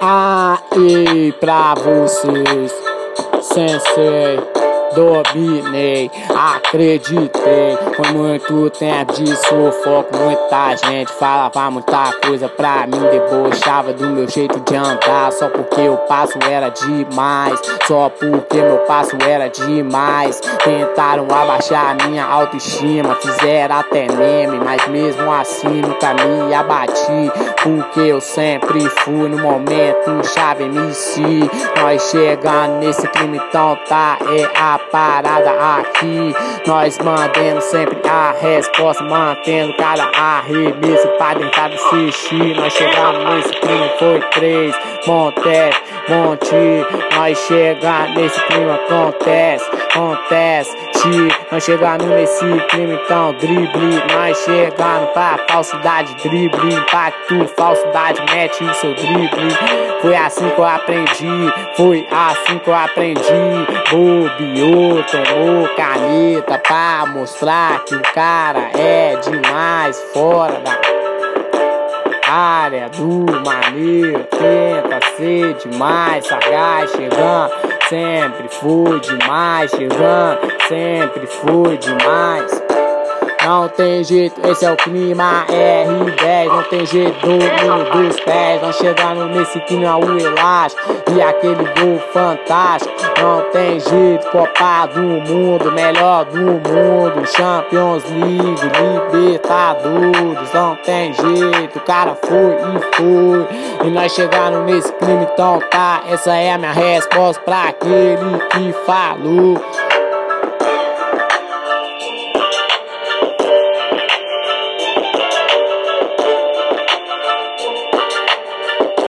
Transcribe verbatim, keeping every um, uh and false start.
Aí pra vocês, sensei, dominei, acreditei. Foi muito tempo de sufoco, muita gente falava muita coisa pra mim, debochava do meu jeito de andar, só porque o passo era demais, só porque meu passo era demais. Tentaram abaixar a minha autoestima, fizeram até meme, mas mesmo assim nunca me abati, porque eu sempre fui no momento chave M C. Nós chegando nesse clima, então tá, é a parada aqui. Nós mantendo sempre a resposta, mantendo cada arremesso pra tentar desistir. Nós chegamos nesse clima, foi três, Monte, Monte. Nós chegamos nesse clima, acontece, acontece. Nós chegando nesse clima, então drible. Nós chegando pra falsidade, drible, impacto, falsidade, mete o seu drible. Foi assim que eu aprendi, foi assim que eu aprendi. Bobeou, tomou caneta pra mostrar que o cara é demais fora da área do maneiro. Tenta ser demais, sagaz, chegando, sempre foi demais, chegando, sempre foi demais. Não tem jeito, esse é o clima R dez, não tem jeito, domínio dos pés. Nós chegando nesse clima, o elástico e aquele gol fantástico. Não tem jeito, Copa do Mundo, melhor do mundo, Champions League, Libertadores. Não tem jeito, o cara foi e foi. E nós chegando nesse clima, então tá, essa é a minha resposta pra aquele que falou.